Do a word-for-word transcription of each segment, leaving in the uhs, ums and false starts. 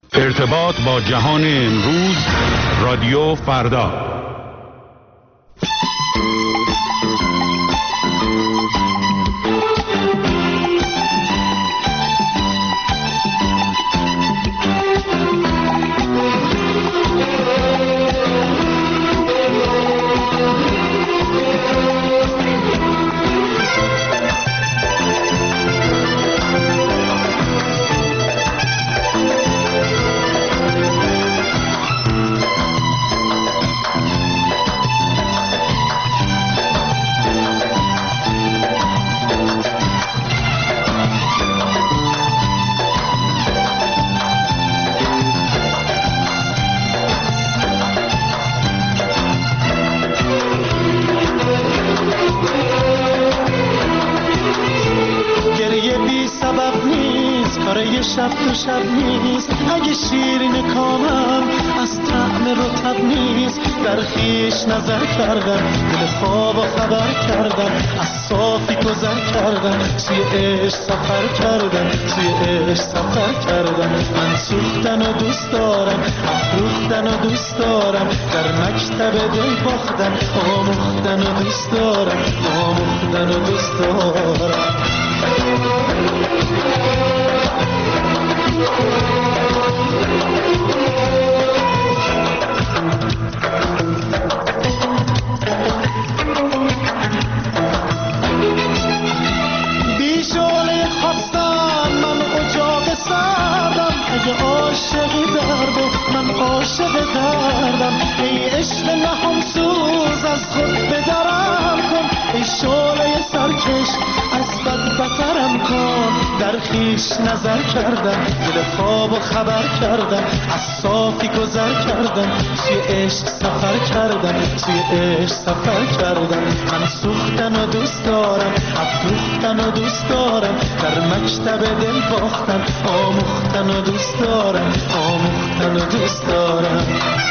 ارتباط با جهان امروز، رادیو فردا. شب تو شب نیست، اگه شیرین کامم از طعم رطب نیست. در خیش نظر کردم، دل خواب و خبر کردم، از صافی گذر کردم، سوی عشق سفر کردم، سوی عشق سفر کردم. من سوختن و دوست دارم، افروختن و دوست دارم، در مکتب دل باختن، آموختن و دوست دارم، آموختن و دوست دارم. بیشوله خواستم من اجاق سردم، اگه عاشقی درد و من عاشق دردم. ای عشق نهان سوز از خود بدرم کن، ای شوله سرکش از بد بترم کن. در خیش نظر کردم، دل خواب و خبر کردم، از صافی گذر کردم، سوی عشق سفر کردم، سوی عشق سفر کردم. من سوختن و دوست دارم، افروختن و دوست دارم، در مکتب دل باختن، آموختن و دوست دارم، آموختن و دوست دارم.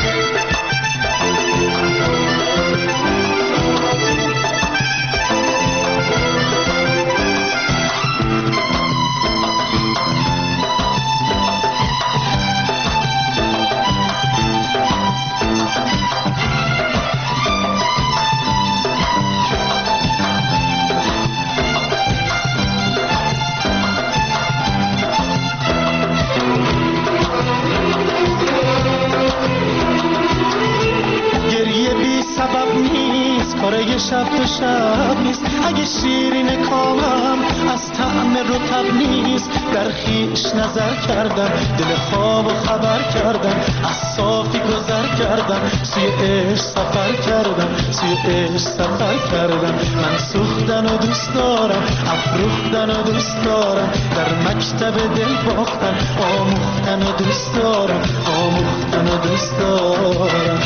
کاره شب تو شب نیست، اگه شیرین کامم از طعم رطب نیست. در خیش نظر کردم، دل خواب و خبر کردم، از صافی گذر کردم، سوی عشق سفر کردم، سوی عشق سفر کردم. من سوختن و دوست دارم، افروختن و دوست دارم، در مکتب دل باختن، آموختن و دوست دارم، آموختن و دوست دارم.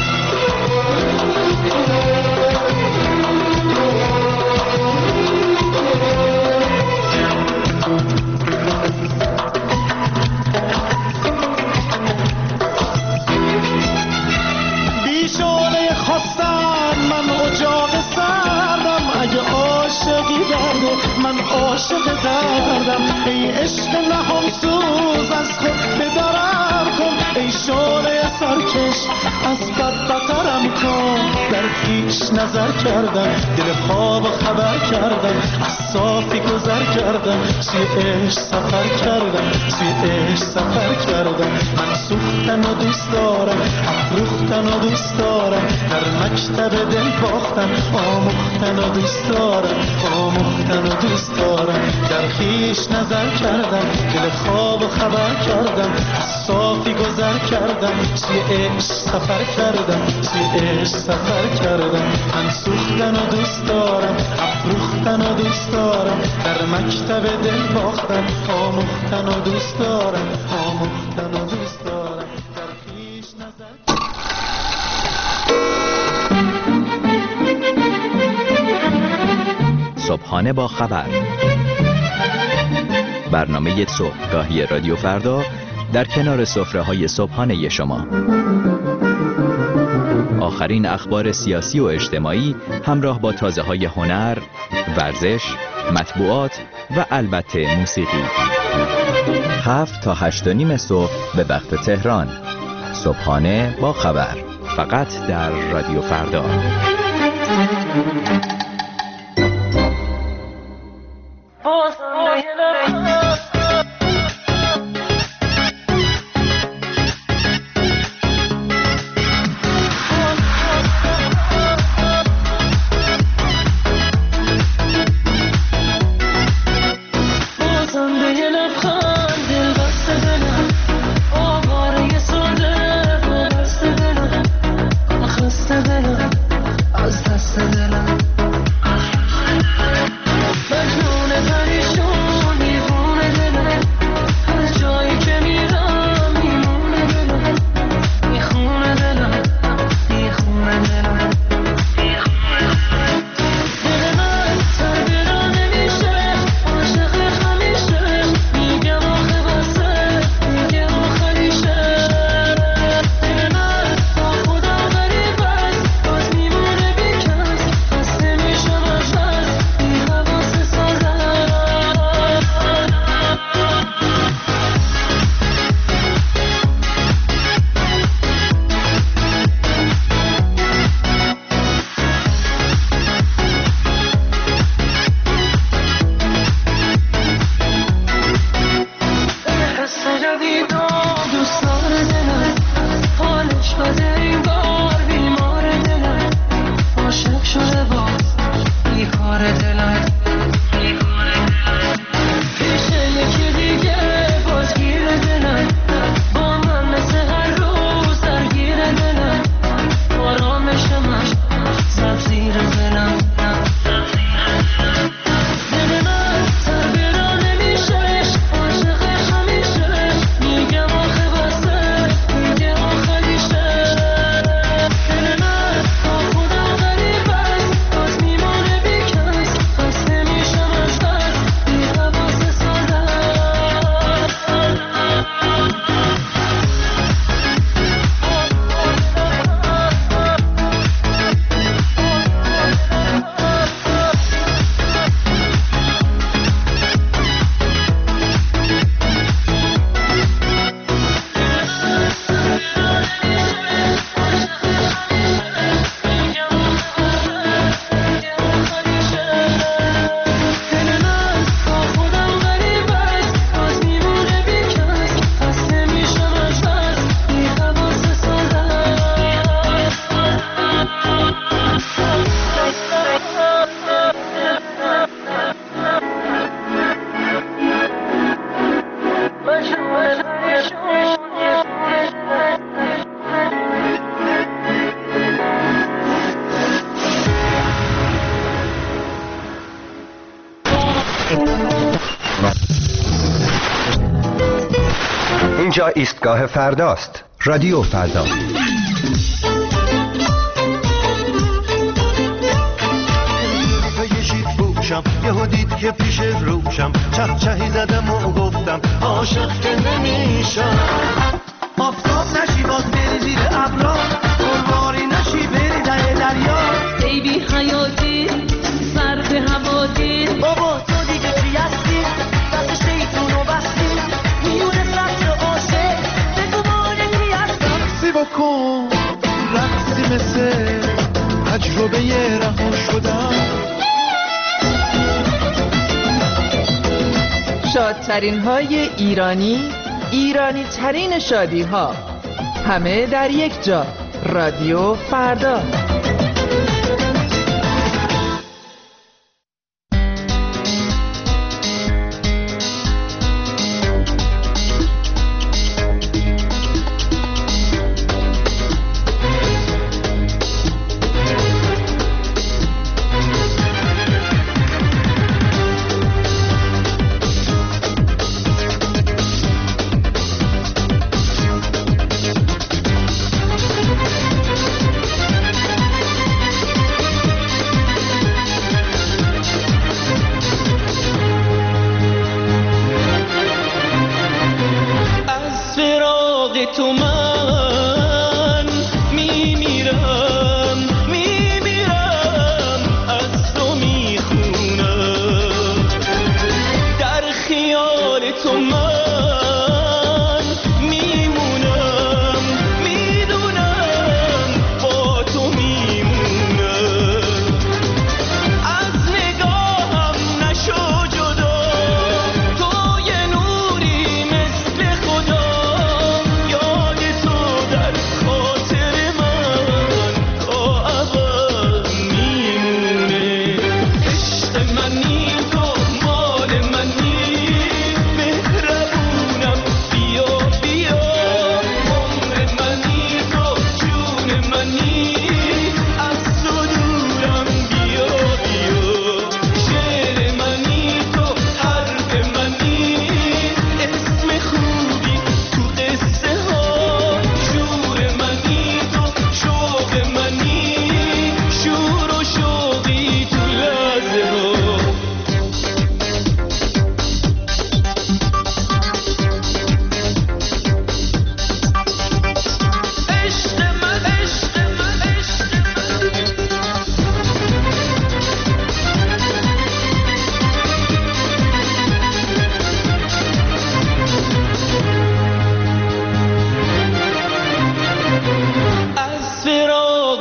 بیشوله خواستم من اجاق سردم، اگه عاشقی درد من عاشق دردم. ای عشق نهان سوز از خود بدرم کن، ای شوله سرکش از بد بترم کن. در خیش نظر کردم، دل خواب خبر کردم، از صافی گذر کردم، سوی عشق سفر کردم، سوی عشق سفر کردم. من سوختن و دوست دارم، افروختن و دوست دارم، در مکتب دل باختن، آموختن و دوست دارم، آموختن و دوست دارم. در خیش نظر کردم، دل خواب خبر کردم، از صافی گذر کردم، سوی عشق سفر کردم، سوی عشق سفر کردم. من سوختن و دوست دارم، افروختن و دوست دارم، در مکتب دل باختن، آموختن و دوست دارم، آموختن و دوست دارم. در خیش نظر صبحانه با خبر، برنامه صبحگاهی رادیو فردا در کنار سفره‌های صبحانه شما. آخرین اخبار سیاسی و اجتماعی همراه با تازه‌های هنر، ورزش، مطبوعات و البته موسیقی. هفت تا هشت و نیم صبح به وقت تهران. صبحانه با خبر، فقط در رادیو فردا. اینجا ایستگاه فرداست. رادیو فردا. یهو دید که پیش روشم چه چهی زدم و گفتم عاشق که نمیشم. آفتاب نشی باز بری زیر ابرا، قربانی نشی بری ته دریا. ای بی حیاتی سر به هواتی، بابا تو دیگه چی هستی؟ دست شیطون رو بستی میونه سطر عاشق، بگو ما یکی هستم. سی بکن رقصی مثل تجربه رها شدم. شادترین های ایرانی، ایرانی ترین شادی ها، همه در یک جا. رادیو فردا. تو من میمیرم میمیرم از تو میخونم در خیال تو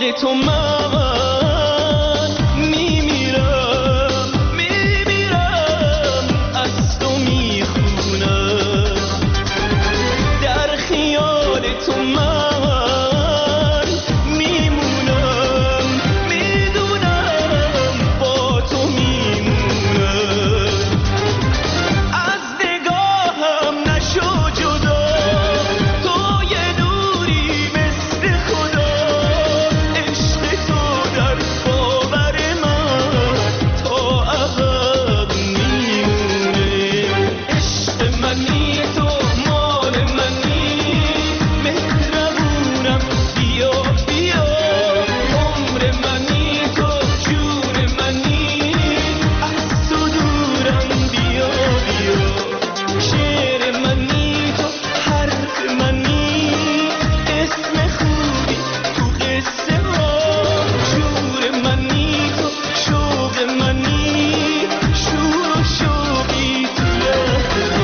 تو من میمیرم میمیرم از تو میخونم در خیال تو من میمونم میدونم با تو میمونم از نگاهم نشو جدا تو یه نوری مثل خدا عشق تو در باور من تا ابد میمونه عشق منی تو مال منی مهربونم بیا بیا عمر منی تو جون منی از تو دورم بیا بیا شعر منی تو حرف منی اسم خوبی تو قصه ها شور منی تو شوق منی شور و شوقی تو لحظه ها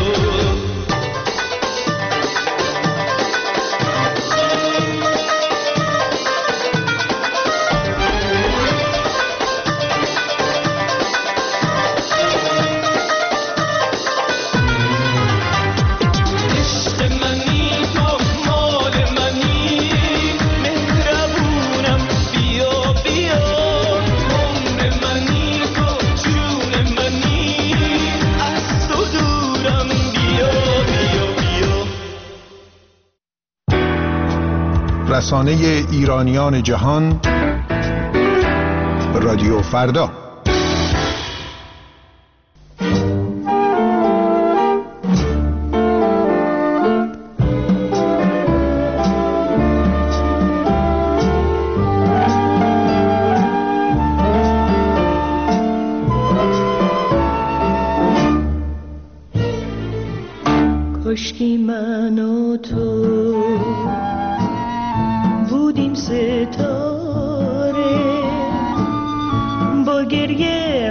عشق منی تو مال منی مهربونم بیا بیا عمر منی تو جون منی از تو دورم بیا بیا بیا رسانه ایرانیان جهان رادیو فردا. کاشکی من و تو بودیم ستاره با گریه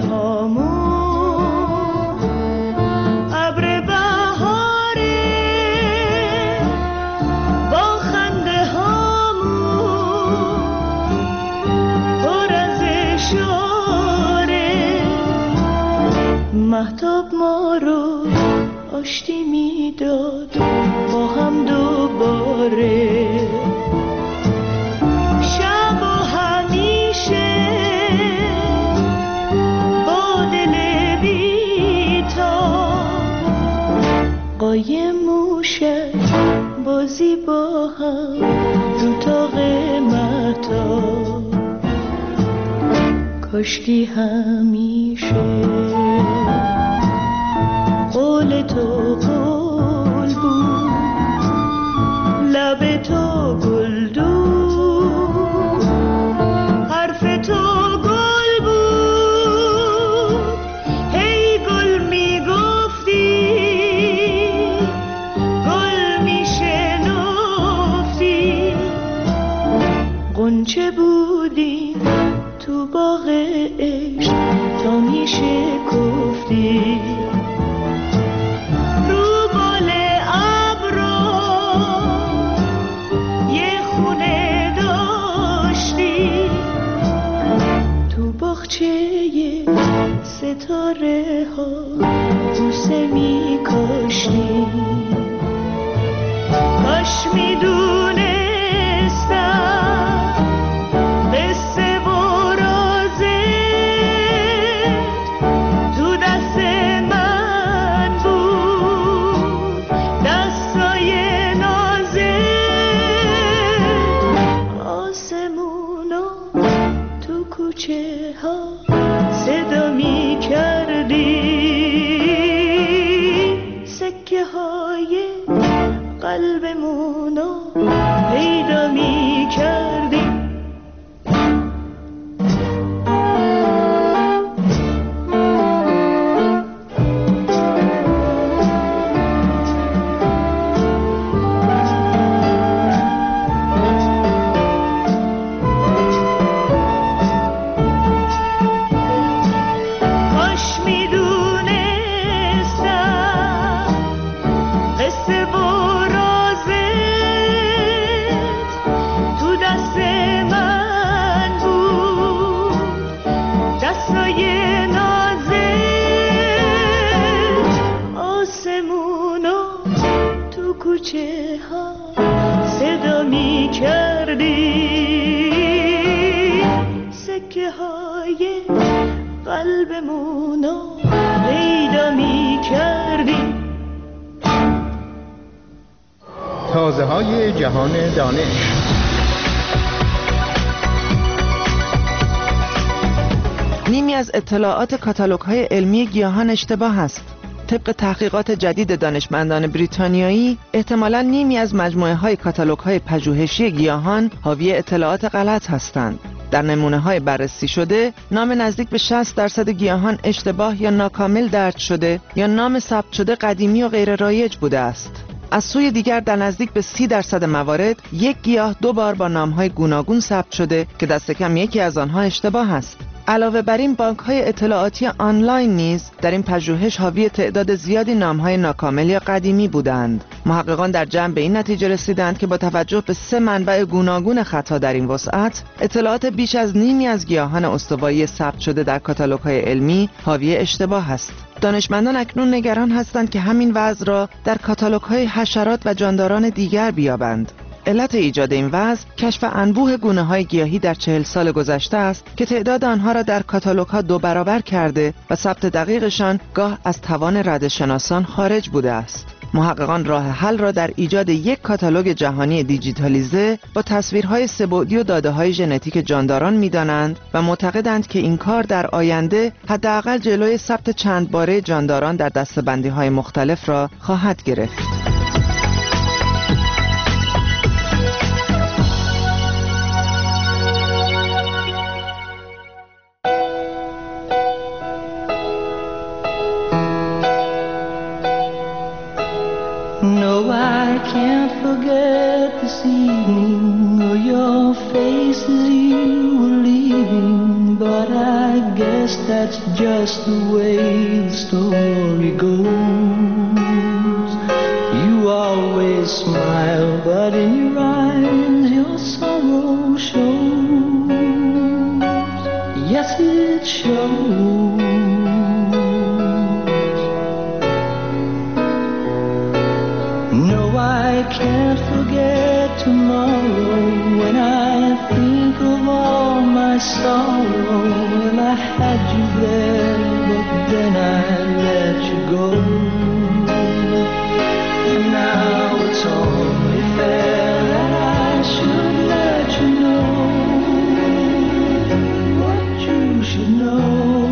هامون ابر بهاره با خنده هامون پر از اشاره مهتاب ما رو آشتی میداد با هم دوباره شب و همیشه با دل بی‌تاب قایم موشک بازی با هم رو تاق مهتاب کاشکی همیشه قول تو قول بود لب تو گلدون حرف تو گل بود هی گل میگفتی گل میشنفتی غنچه بودی تو باغ عشق تا میشکفتی ستاره ها بوسه می کاشتی کاش می دونستم قصه و رازت تو دست من بود دستای نازت آسمونا تو کوچه ها صدا می کردی سکه های قلبمونو پیدا می کردی قصه و رازه سکه ها صدا می کردی، سکه های قلبمونو پیدا می کردی. تازه های جهان دانش. نیمی از اطلاعات کاتالوگ‌های علمی گیاهان اشتباه است. طبق تحقیقات جدید دانشمندان بریتانیایی، احتمالاً نیمی از مجموعه‌های کاتالوگ‌های پژوهشی گیاهان حاوی اطلاعات غلط هستند. در نمونه‌های بررسی شده، نام نزدیک به شصت درصد گیاهان اشتباه یا ناکامل درج شده یا نام ثبت شده قدیمی و غیر رایج بوده است. از سوی دیگر در نزدیک به سی درصد موارد یک گیاه دو بار با نام‌های گوناگون ثبت شده که دست کم یکی از آنها اشتباه است. علاوه بر این، بانک‌های اطلاعاتی آنلاین نیز در این پژوهش حاوی تعداد زیادی نام‌های ناکامل یا قدیمی بودند. محققان در جمع به این نتیجه رسیدند که با توجه به سه منبع گوناگون خطا در این وسعت، اطلاعات بیش از نیمی از گیاهان استوایی ثبت شده در کاتالوگ‌های علمی حاوی اشتباه است. دانشمندان اکنون نگران هستند که همین وضع را در کاتالوگ‌های حشرات و جانداران دیگر بیابند. علت ایجاد این وضع کشف انبوه گونه‌های گیاهی در چهل سال گذشته است که تعداد آنها را در کاتالوگ‌ها دو برابر کرده و ثبت دقیقشان گاه از توان ردشناسان خارج بوده است. محققان راه حل را در ایجاد یک کاتالوگ جهانی دیجیتالیزه با تصویرهای سه‌بعدی و داده‌های ژنتیک جانداران می‌دانند و معتقدند که این کار در آینده حداقل جلوی ثبت چند باره جانداران در دسته‌بندی‌های مختلف را خواهد گرفت. No, I can't forget this evening or your faces you were leaving, but I guess that's just the way the story goes. You always smile, but in your eyes your sorrow shows. Yes, it shows. I can't forget tomorrow when I think of all my sorrow. Well, I had you there, but then I let you go. And now it's only fair that I should let you know what you should know.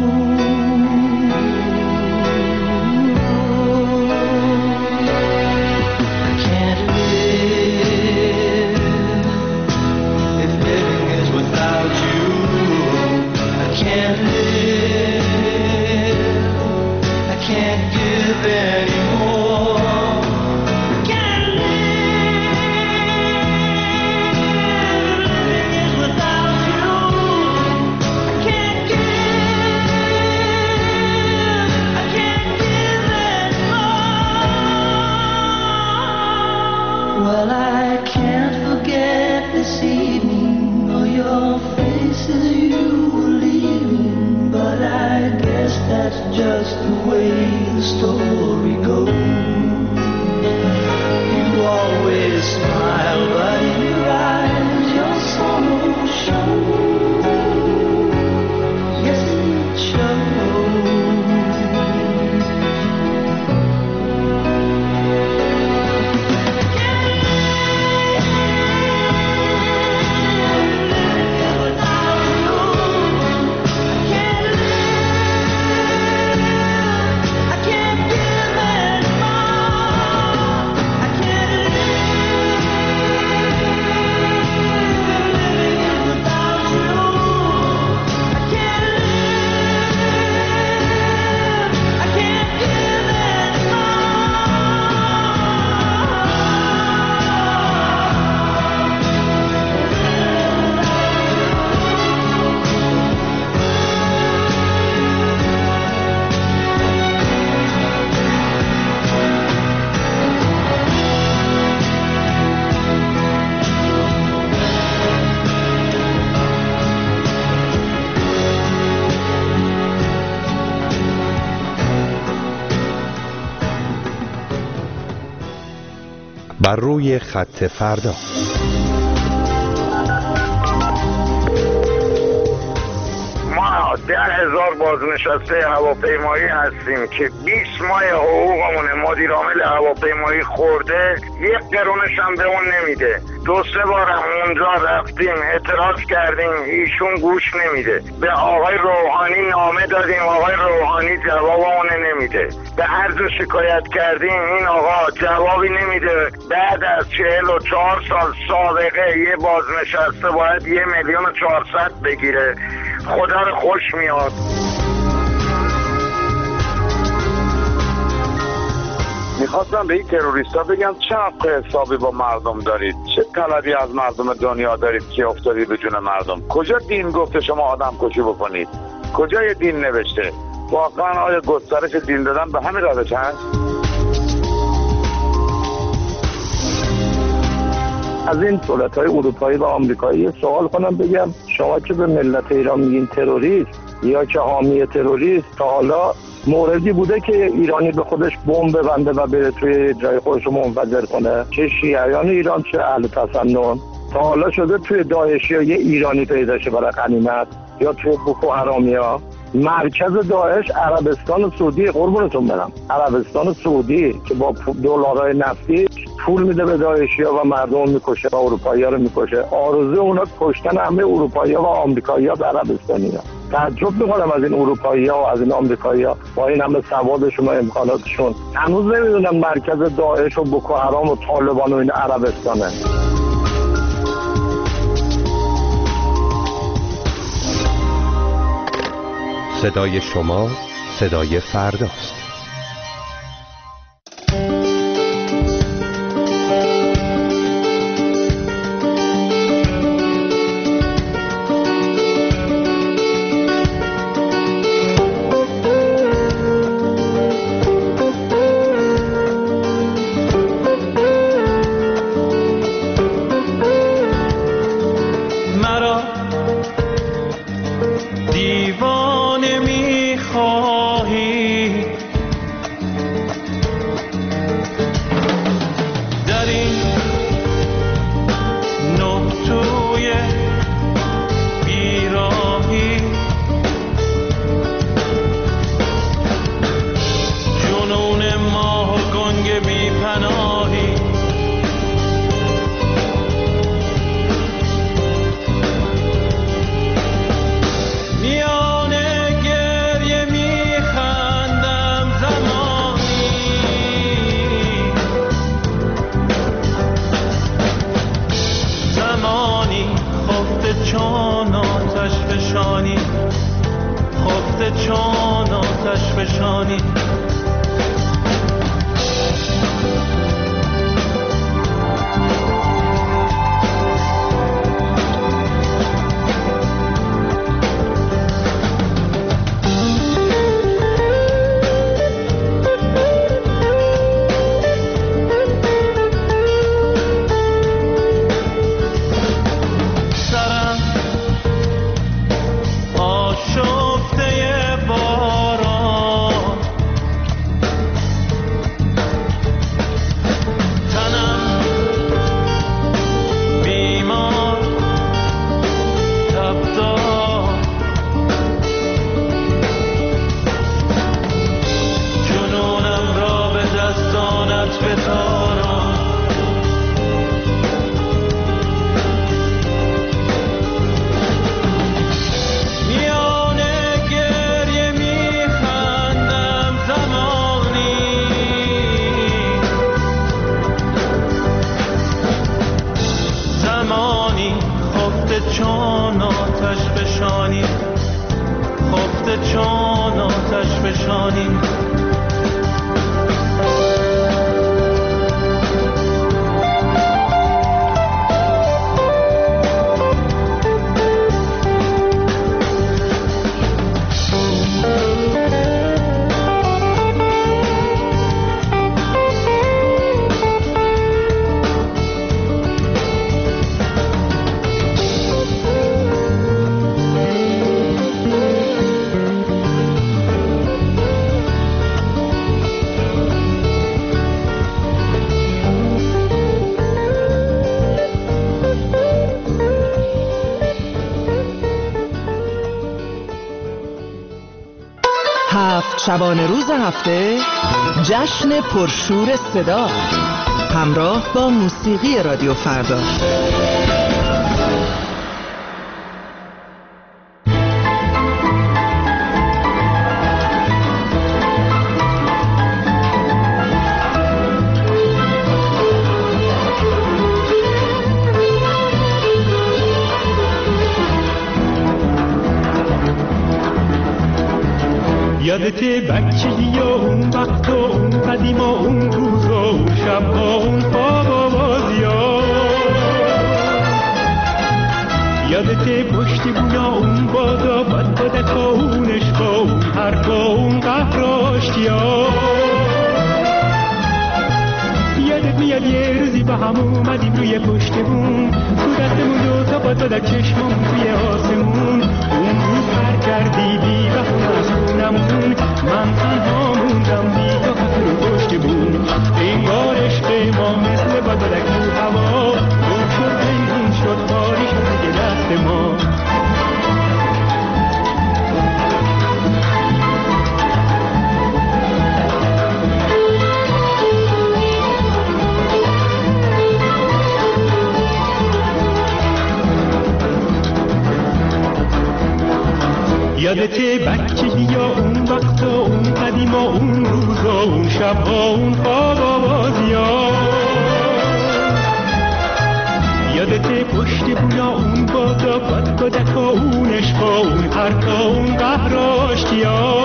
Just the way the story goes. You always smile, but in your eyes your sorrow shows. Yes, it shows. بر روی خط فردا. ما ده هزار بازنشسته هواپیمایی هستیم که بیست ماه حقوقمون مدیر عامل هواپیمایی خورده، یک قرونش هم به اون نمیده. دو سه بار هم اونجا رفتیم اعتراض کردیم، ایشون گوش نمیده. به آقای روحانی نامه دادیم، آقای روحانی جوابمون نمیده. به هر جا شکایت کردیم این آقا جوابی نمیده. بعد از چهل و چهار سال سابقه یه بازنشسته باید یه میلیون و چهارصد بگیره. خدا رو خوش میاد. میخواستم به این تروریستا بگم چه حق حسابی با مردم دارید، چه طلبی از مردم دنیا دارید که افتادید به جون مردم. کجا دین گفته شما آدم کشی بکنید؟ کجا یه دین نوشته؟ واقعا آیا گسترش دین دادن به همین روش هست؟ از این دولت‌های اروپایی و آمریکایی سوال کنم، بگم شما که به ملت ایران میگین تروریست یا که حامی تروریست، تا حالا موردی بوده که ایرانی به خودش بمب ببنده و بره توی جای خودش رو منفجر کنه؟ چه شیعیان ایران چه اهل تسنن. تا حالا شده توی داعشی ها یه ایرانی پیدا شه برای غنیمت یا توی بوکو حرامیا؟ مرکز داعش عربستان سعودی، قربونتون برم، عربستان سعودی که با دلارهای نفتی پول میده به داعشیا و مردم میکشه و اروپایی‌ها رو میکشه. آرزوی اونا کشتن همه اروپایی‌ها و آمریکایی‌ها و عربستانی‌ها. تعجب میکنم از این اروپایی‌ها و از این آمریکایی‌ها با این همه سوادشون و امکاناتشون هنوز نمیدونن مرکز داعش و بوکو حرام و طالبان و این عربستانه. صدای شما صدای فرداست. شبانه روز هفته جشن پرشور صدا همراه با موسیقی رادیو فردا. یادته بچگی و اون وقت و اون قدیم و اون روز و اون شب و اون خواب و بازی ها، یادته پشت بونا اون بادا بد بدک و اون عشق و اون حرف و اون قهر و آشتی ها، یادت میاد یه روزی با هم اومدیم روی پشت بون تو دستمون دو تا بد بدک چشممون توی آسمون، اون روز هر کردی بی بهونه از خونمون، من تنها موندم بی تو خط رو پشت بون، انگار عشق ما مثل بادبادک تو هوا گم شد پنهون شد خالی شد دیگه دست ما. یادته بچگی یا اون وقت و اون قدیم و اون روز و اون شب و اون خواب و بازی ها، یادته پشت بونا اون بادا بد بدک و اون عشق و اون حرف و اون قهر و آشتی ها،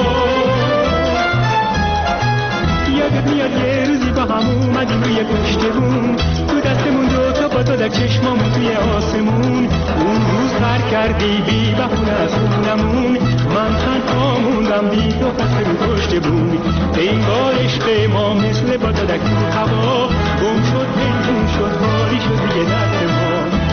یادت میاد یه روزی با هم اومدیم روی پشت بون تو دستمون دو تا بد بدک چشممون توی آسمون، اون روز پر کردی بی بهونه از خونمون، من تنها موندم بی تو خط رو پشت بون، انگار عشق ما مثل بادبادک تو هوا گم شد پنهون شد خالی شد دیگه دست ما.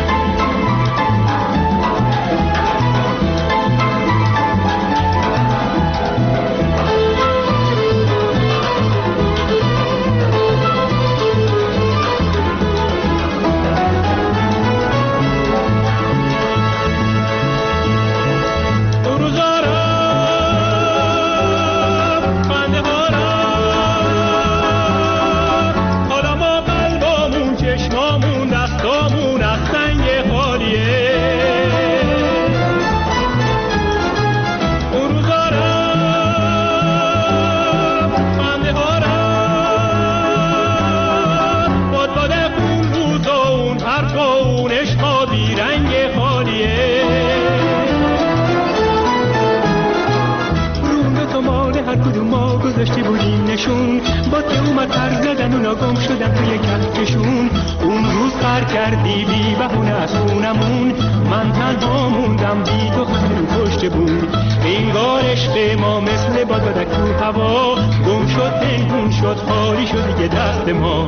گذاشتی بودیم نشون با که اومد تر زدن اونا گم شدن توی کفشون، اون روز پر کردی بی بهونه از خونمون، من تنها موندم بی تو خط رو پشت بون، انگار عشق ما مثل بادبادک تو هوا گم شد پنهون شد خالی شد دیگه دست ما.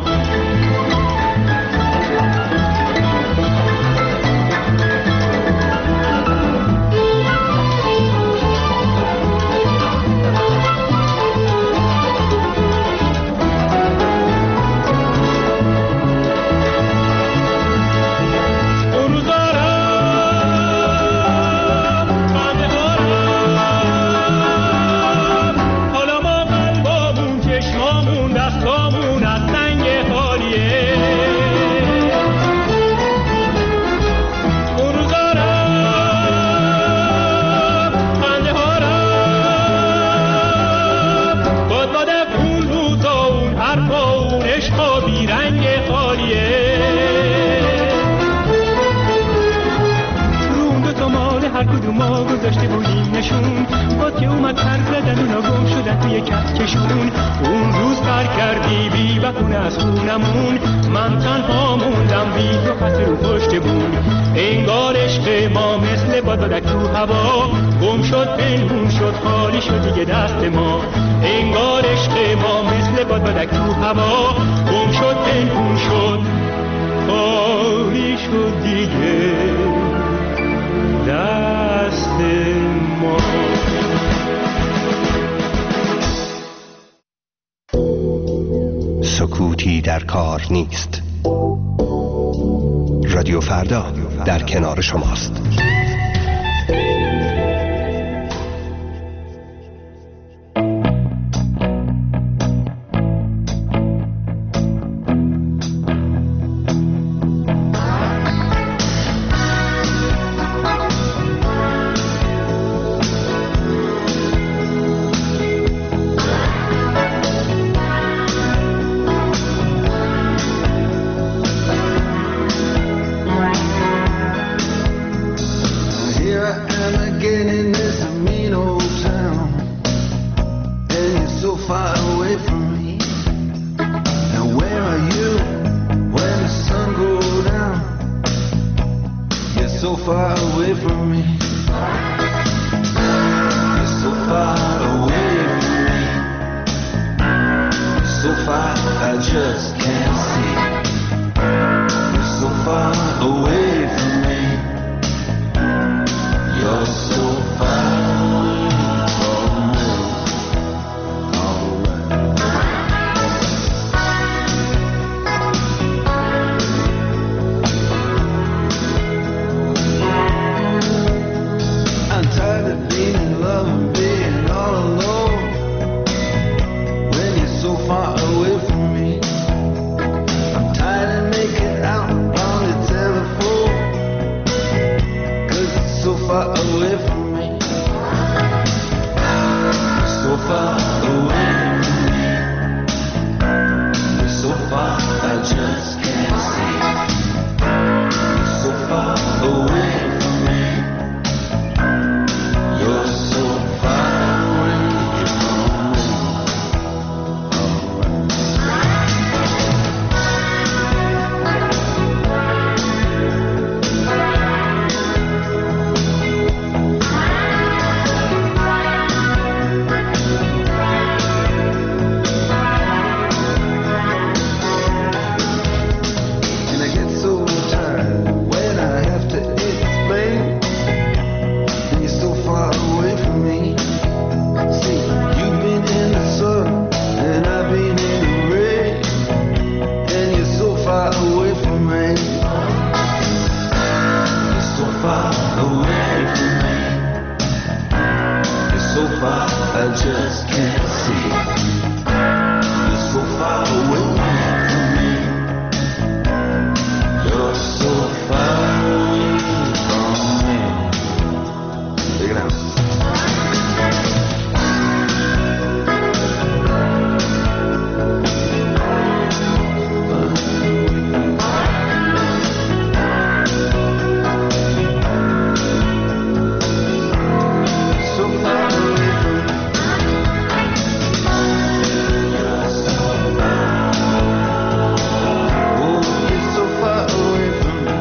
ما گذاشته بودیم نشون با که اومد پر زدن اونا گم شدن توی کفشون، اون روز پر کردی بی بهونه از خونمون، من تنها موندم بی تو خط رو پشت بون، انگار عشق ما مثل بادبادک تو هوا گم شد پنهون شد خالی شد دیگه دست ما، انگار عشق ما مثل بادبادک تو هوا گم شد پنهون شد خالی شد دیگه دست ما. سکوتی در کار نیست. رادیو فردا در کنار شماست. far away from me. You're so far away from me. So far I just can't see. You're so far away from me. You're so far away from me. I'm tired of being in love and being all alone when you're so far away from me. I'm tired of making out on the telephone 'cause it's so far away from me. So far away from me. You're so far I just can't see. You're so far away from me. You're so far away from me. And I get so tired when I have to explain. And you're so far away from me. See, you've been in the sun and I've been in the rain. And you're so far away from me. You're so far away from me. You're so far I just can't see. You're so far away from me. You're so far away from me. Take it out. So far away from me. You're so far. Oh, you're so far away from me.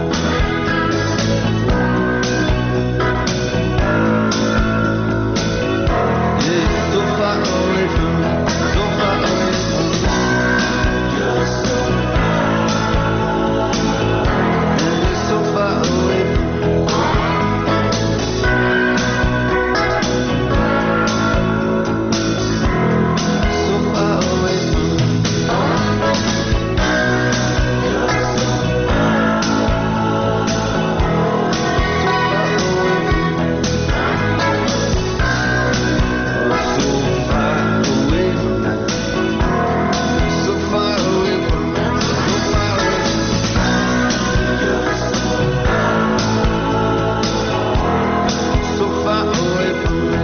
Yeah, you're so far away from me. So far away from me. You're so far. Yeah, you're so far away from me. So far away from me. You're so far. So far away from me. So far away from me. So far away from me. So far away from me. You're so far. So far away from me.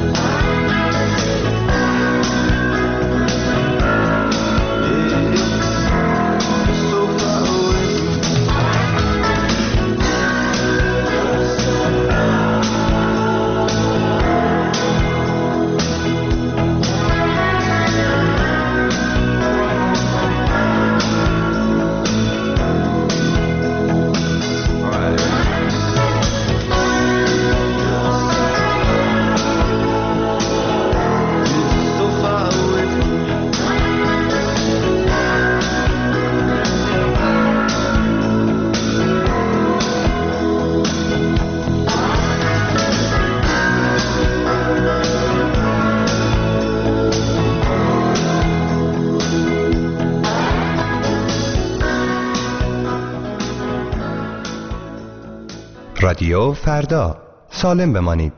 رادیو فردا، سالم بمانید.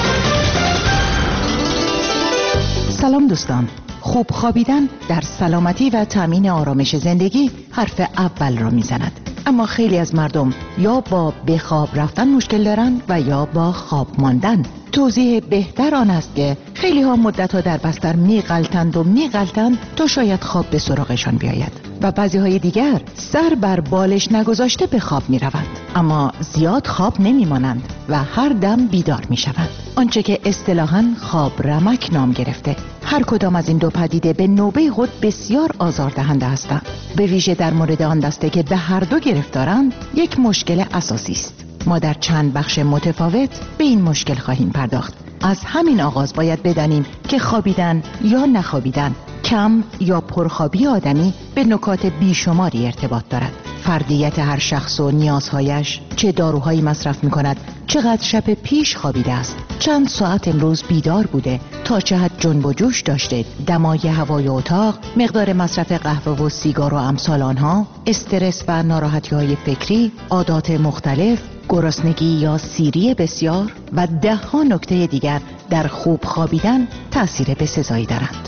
سلام دوستان. خوب خوابیدن در سلامتی و تامین آرامش زندگی حرف اول را میزند. اما خیلی از مردم یا با به خواب رفتن مشکل دارند و یا با خواب ماندن. توضیح بهتر آن است که خیلی ها مدت ها در بستر می غلطند و می غلطند تا شاید خواب به سراغشان بیاید و بعضی های دیگر سر بر بالش نگذاشته به خواب می روند، اما زیاد خواب نمی مانند و هر دم بیدار می شوند. آنچه که اصطلاحاً خواب رمک نام گرفته. هر کدام از این دو پدیده به نوبه خود بسیار آزاردهنده هستند. به ویژه در مورد آن دسته که به هر دو گرفتارند یک مشکل اساسی است. ما در چند بخش متفاوت به این مشکل خواهیم پرداخت. از همین آغاز باید بدانیم که خوابیدن یا نخوابیدن، کم یا پرخوابی آدمی به نکات بیشماری ارتباط دارد. فردیت هر شخص و نیازهایش، چه داروهایی مصرف می‌کند، چقدر شب پیش خوابیده است، چند ساعت امروز بیدار بوده، تا چه حد جنب و جوش داشته، دمای هوای اتاق، مقدار مصرف قهوه و سیگار و امثال آنها، استرس و ناراحتی‌های فکری، عادات مختلف، گرسنگی یا سیری بسیار و ده ها نکته دیگر در خوب خوابیدن تأثیر بسزایی دارند.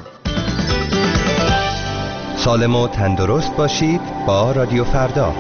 سالم و تندرست باشید با رادیو فردا.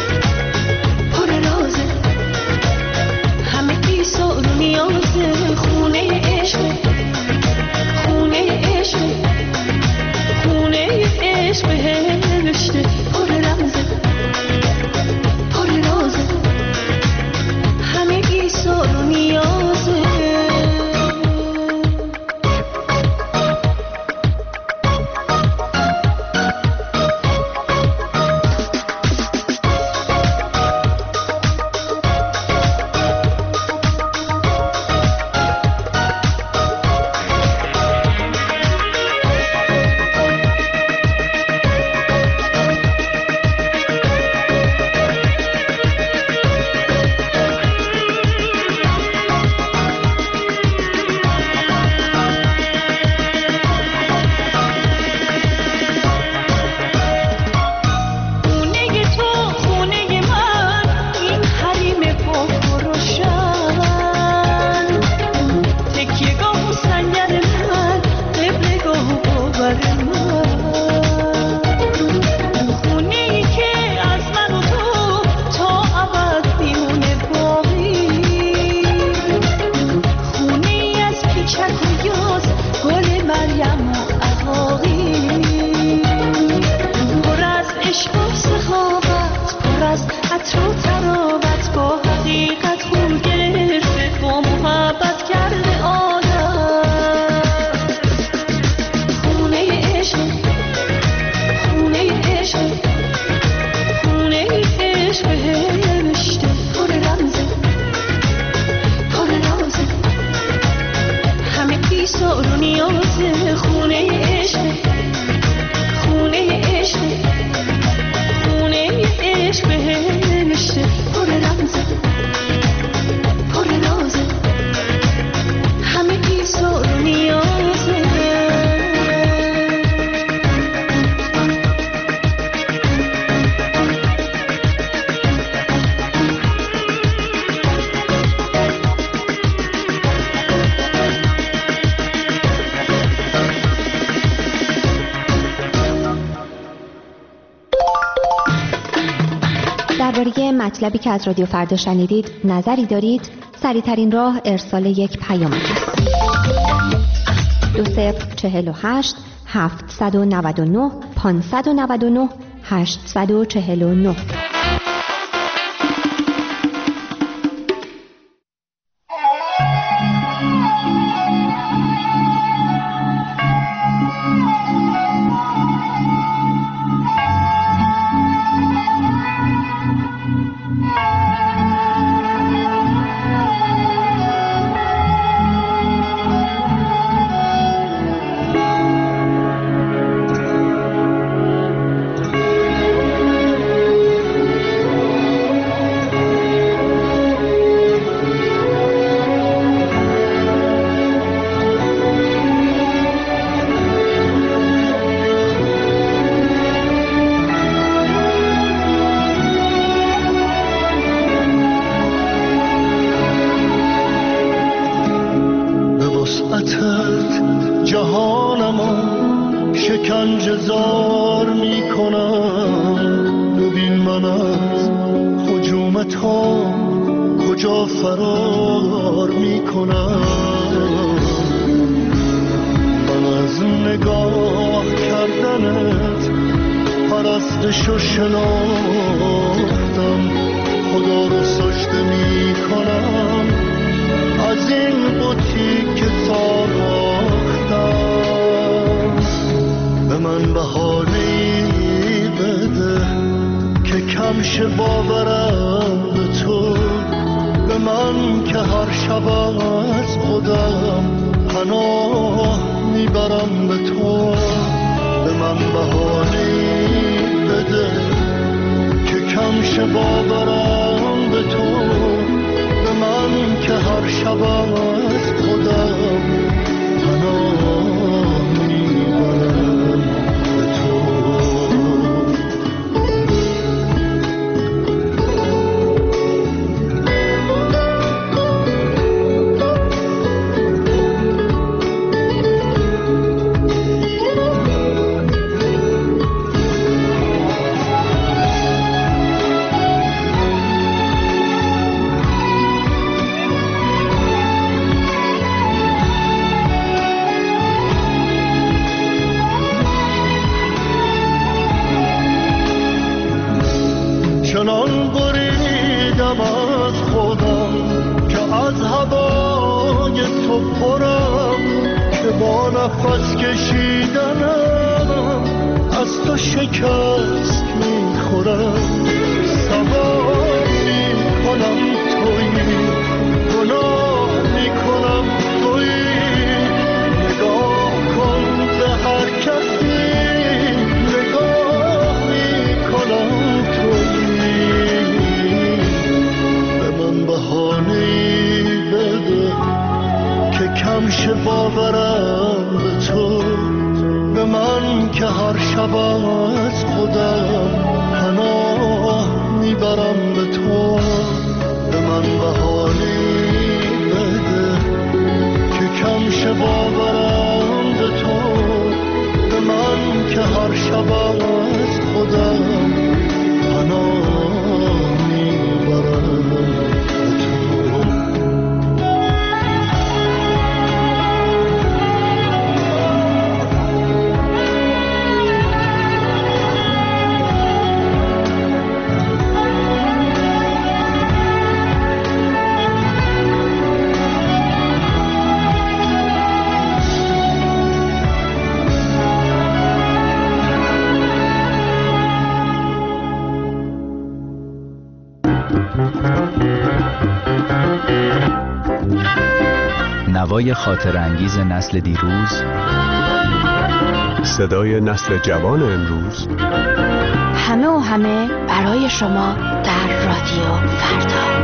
نیاز ایثار و نیاز خونه عشق، خونه عشق، خونه عشق بهشته، پر رمزه پر رازه، همه ایثار و نیازه. درباره مطلبی که از رادیو فردا شنیدید نظری دارید؟ سریع‌ترین راه ارسال یک پیام است. دو صفر چهل و هشت هفتصد و نود و نه پانصد و نود و نه هشتصد و چهل و نه. صدای خاطر انگیز نسل دیروز، صدای نسل جوان امروز، همه و همه برای شما در رادیو فردا.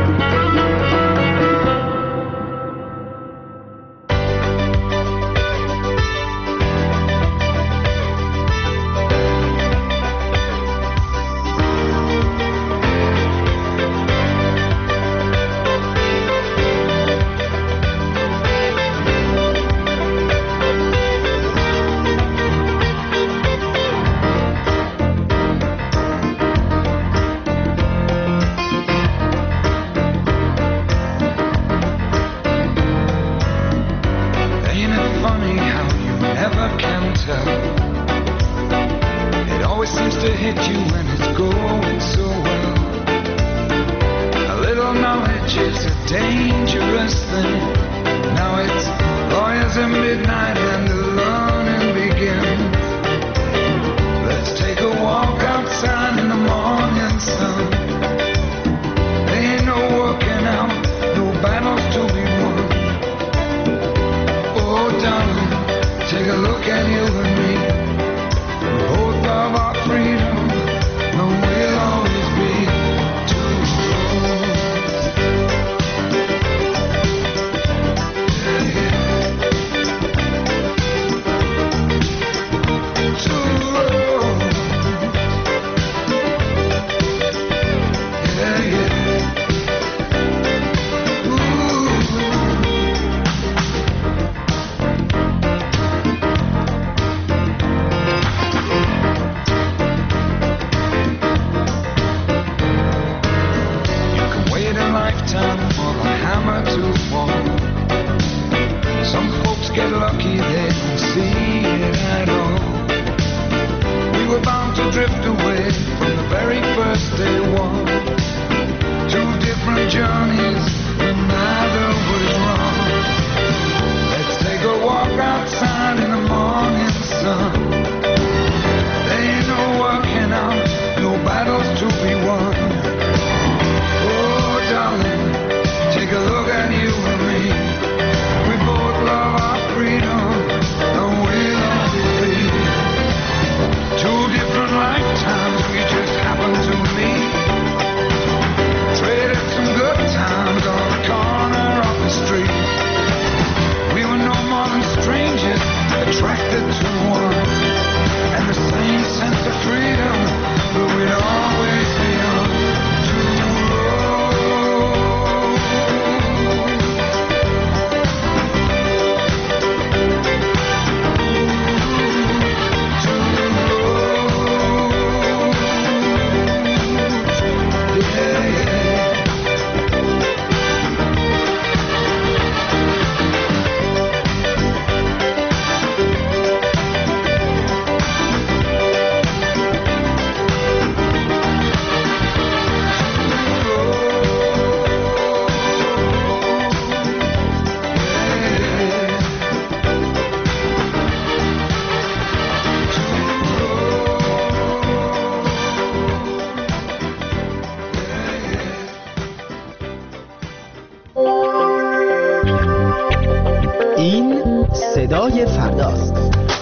صدای فرداست.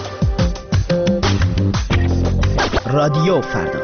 رادیو فردا.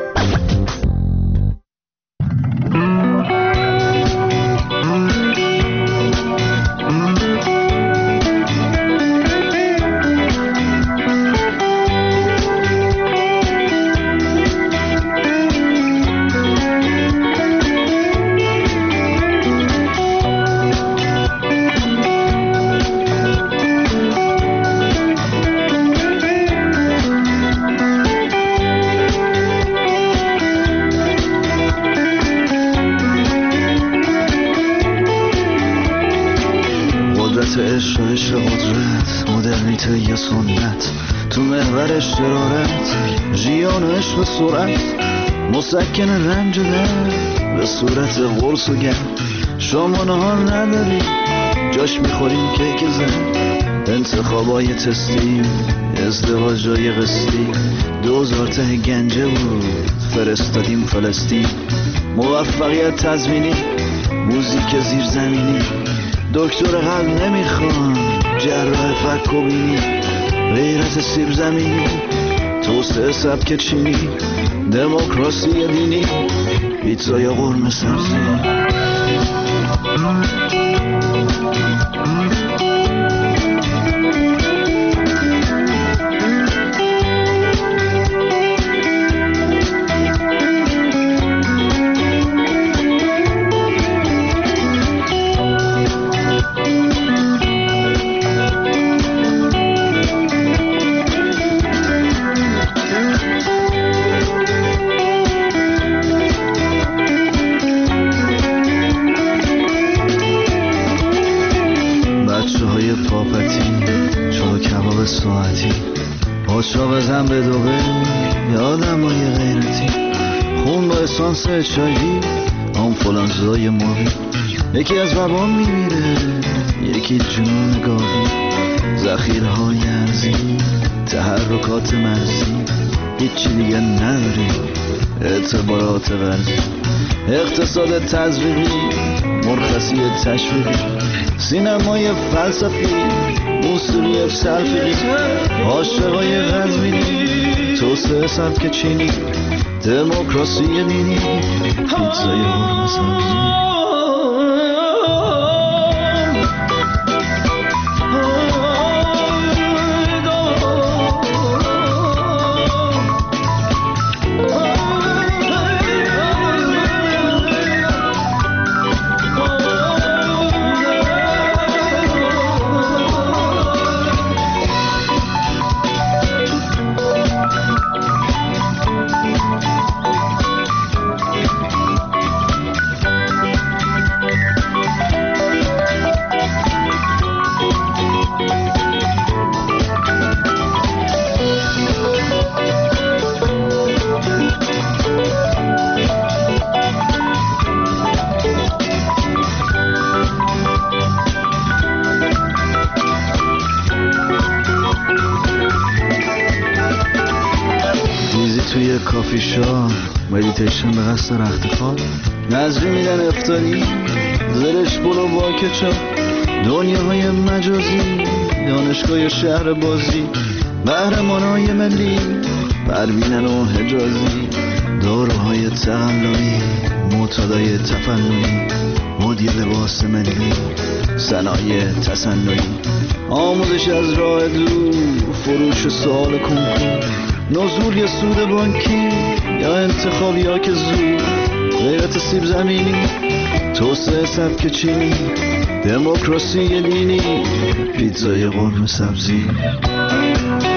یا سنت تو محور شرارت ژیان و عشق و سرعت مسکن رنج و درد به صورت قرص و گرد. شما نهار نداری جاش میخوریم کیک زن، انتخابای تستی ازدواجای قسطی، دوزار ته گنجه بود فرستادیم فلسطین. موفقیت تضمینی موزیک زیرزمینی، دکتر قلب نمیخوان جراح فک و بینی، غیرت سیب زمینی، توسعه سبک چینی، دموکراسی دینی، پیتزا یا قرمه سبزی. پاچا بزن به دوبه یادم های غیرتی، خون با اسانس چایی، آنفولانزای ماهی، یکی از وبا میمیره یکی جنون گاهی، ذخیره های ارزی، تحرکات مرزی، هیچی دیگه نداری، اعتبارات ورزی، اقتصاد تزریقی، مرخصی تشویقی، سینمای فلسفی، موسیقی تلفیقی، عاشقای قزوینی، توسعه سبک چینی، دموکراسی دینی، پیتزای قرمه سبزی. کافی شاپ، مدیتیشن به قصد رخت خواب، نظری میدن افطاری، زرش بلو با کچاپ، دنیاهای مجازی، دانشگاه شهر بازی، قهرمانای ملی، پروینن و حجازی، داروهای تقلایی، معتادای تفننی، مدیر لباس ملی، صنایع تصنعی، آموزش از راه دور، فروش سوال کنکور، نزول یا سود بانکی یا انتخاب یا که زود، غیرت سیب زمینی، توسعه سبک چینی، دموکراسی دینی، پیتزای قرمه سبزی.